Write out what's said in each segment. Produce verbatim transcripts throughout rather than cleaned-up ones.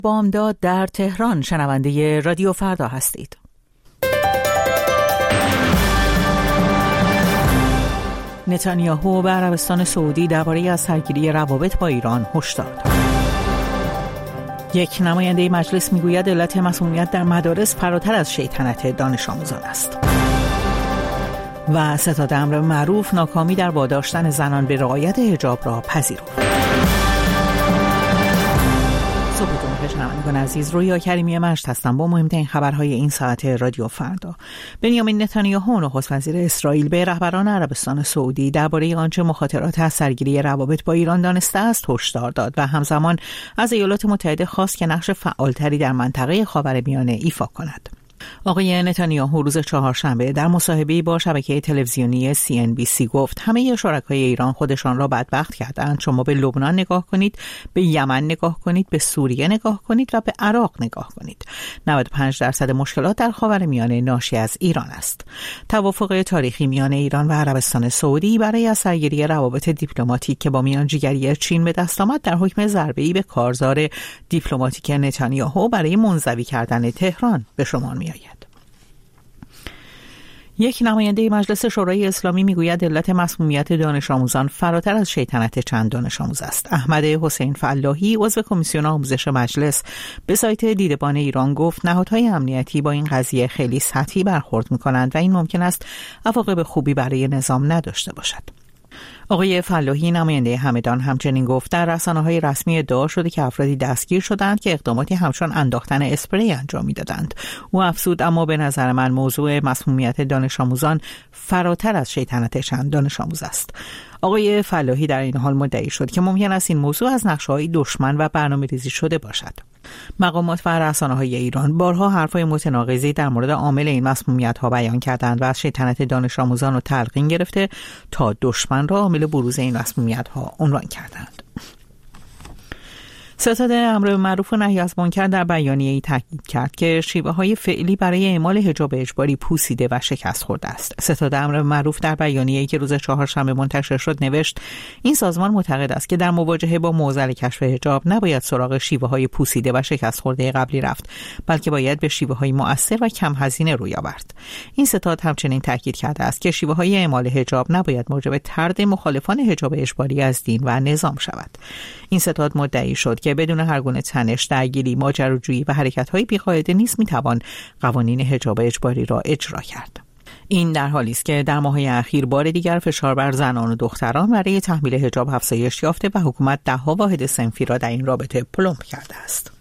بامداد در تهران شنونده رادیو فردا هستید. نتانیاهو به عربستان سعودی درباره از سرگیری روابط با ایران هشدار داد. یک نماینده مجلس میگوید علت مسمومیت در مدارس فراتر از شیطنت دانش آموزان است. و ستاد امر معروف ناکامی در واداشتن زنان به رعایت حجاب را پذیرفت. صبحتون بخیر شنوندگان عزیز، رویا کریمی مجد هستم با مهمترین خبرهای این ساعت رادیو فردا. بنیامین نتانیاهو نخست وزیر اسرائیل به رهبران عربستان سعودی درباره آنچه مخاطرات از سرگیری روابط با ایران دانسته است هشدار داد و همزمان از ایالات متحده خواست که نقش فعالتری در منطقه خاورمیانه ایفا کند. آقای نتانیاهو روز چهارشنبه در مصاحبه‌ای با شبکه تلویزیونی سی ان بی سی گفت همه شرکای ایران خودشان را بدبخت کردند. شما به لبنان نگاه کنید، به یمن نگاه کنید، به سوریه نگاه کنید و به عراق نگاه کنید. نود و پنج درصد مشکلات در خاورمیانه ناشی از ایران است. توافق تاریخی میان ایران و عربستان سعودی برای از سرگیری روابط دیپلماتیک که با میانجیگری چین به دست آمد در حکم ضربه‌ای به کارزار دیپلماتیک نتانیاهو برای منزوی کردن تهران به شمار می‌آید. یک نماینده مجلس شورای اسلامی میگوید علت مسمومیت دانش آموزان فراتر از شیطنت چند دانش آموز است. احمد حسین فلاحی عضو کمیسیون آموزش مجلس به سایت دیدبان ایران گفت نهادهای امنیتی با این قضیه خیلی سطحی برخورد می‌کنند و این ممکن است عواقب خوبی برای نظام نداشته باشد. آقای فلاحی نماینده همدان همچنین گفت در رسانه‌های رسمی ادعا شده که افرادی دستگیر شدند که اقداماتی همچون انداختن اسپری انجام می‌دادند. او افزود اما به نظر من موضوع مسمومیت دانش آموزان فراتر از شیطنت چند دانش آموز است. آقای فلاحی در این حال مدعی شد که ممکن است این موضوع از نقشه‌های دشمن و برنامه‌ریزی شده باشد. مقامات و رسانه‌های ایران بارها حرف‌های متناقضی در مورد عامل این مسمومیت‌ها بیان کردند و از شیطنت دانش آموزان را تلقین گرفته تا دشمن را عامل بروز این مسمومیت‌ها عنوان کردند. ستاد امر معروف و نهی از منکر در بیانیه‌ای تاکید کرد که شیوه‌های فعلی برای اعمال حجاب اجباری پوسیده و شکست خورده است. ستاد امر معروف در بیانیه‌ای که روز چهارشنبه منتشر شد نوشت این سازمان معتقد است که در مواجهه با معضل کشف حجاب نباید سراغ شیوه‌های پوسیده و شکست خورده قبلی رفت، بلکه باید به شیوه‌های مؤثر و کم هزینه روی آورد. این ستاد همچنین تاکید کرده است که شیوه‌های اعمال حجاب نباید موجب طرد مخالفان حجاب اجباری از دین و نظام شود. این ستاد مدعی شد که بدون هر گونه تنش، درگیری، ماجراجویی و حرکت‌های بی‌قاعده نیز می‌توان قوانین حجاب اجباری را اجرا کرد. این در حالی است که در ماه‌های اخیر بار دیگر فشار بر زنان و دختران برای تحمیل حجاب افزایش یافته و حکومت ده‌ها واحد صنفی را در این رابطه پلمب کرده است.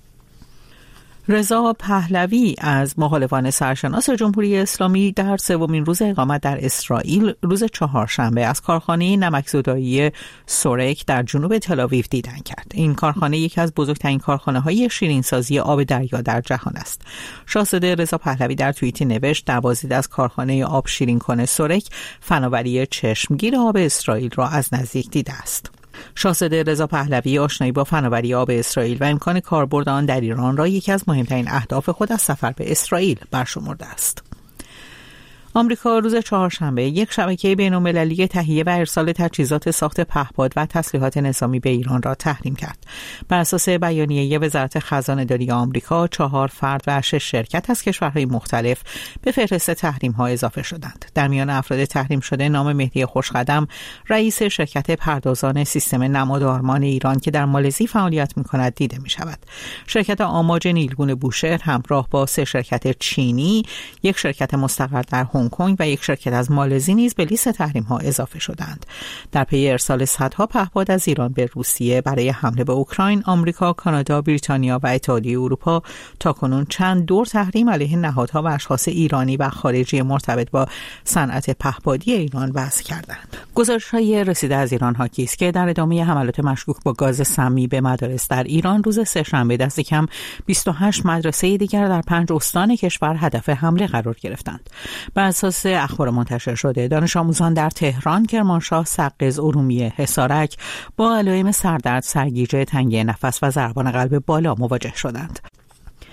رضا پهلوی از مخالفان سرشناس جمهوری اسلامی در سومین روز اقامت در اسرائیل روز چهارشنبه از کارخانه نمکزدایی سورک در جنوب تل‌آویو دیدن کرد. این کارخانه یکی از بزرگترین کارخانه‌های شیرینسازی آب دریا در جهان است. شاهزاده رضا پهلوی در توییتی نوشت دوازده از کارخانه آب شیرین‌کن سورک فناوری چشمگیر آب اسرائیل را از نزدیک دیده است. شاهزاده رضا پهلوی آشنایی با فناوری آب اسرائیل و امکان کاربرد آن در ایران را یکی از مهمترین اهداف خود از سفر به اسرائیل برشمرده است. آمریکا روز چهارشنبه یک شبکه بین‌المللی تهیه و ارسال تجهیزات ساخت پهپاد و تسلیحات نظامی به ایران را تحریم کرد. بر اساس بیانیه وزارت خزانه‌داری آمریکا، چهار فرد و شش شرکت از کشورهای مختلف به فهرست تحریم‌ها اضافه شدند. در میان افراد تحریم شده نام مهدی خوشقدم، رئیس شرکت پردازان سیستم نمادارمان ایران که در مالزی فعالیت می‌کند دیده می‌شود. شرکت آماج نیلگون بوشهر همراه با سه شرکت چینی، یک شرکت مستقر در هنگ کنگ و یک شرکت از مالزی نیز به لیست تحریم ها اضافه شدند. در پی ارسال صدها پهپاد از ایران به روسیه برای حمله به اوکراین، آمریکا، کانادا، بریتانیا و اتحادیه اروپا تاکنون چند دور تحریم علیه نهادها و اشخاص ایرانی و خارجی مرتبط با صنعت پهپادی ایران وضع کردند. گزارش‌های رسیده از ایران حاکی است که در ادامه حملات مشکوک با گاز سمی به مدارس در ایران روز سه‌شنبه دست کم بیست و هشت مدرسه دیگر در پنج استان کشور هدف حمله قرار گرفتند. بر اساس اخبار منتشر شده دانش آموزان در تهران، کرمانشاه، سقز، ارومیه، حصارک با علائم سردرد، سرگیجه، تنگی نفس و ضربان قلب بالا مواجه شدند.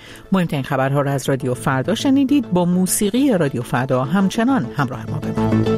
مهمترین خبرها را از رادیو فردا شنیدید. با موسیقی رادیو فردا همچنان همراه ما بمانید.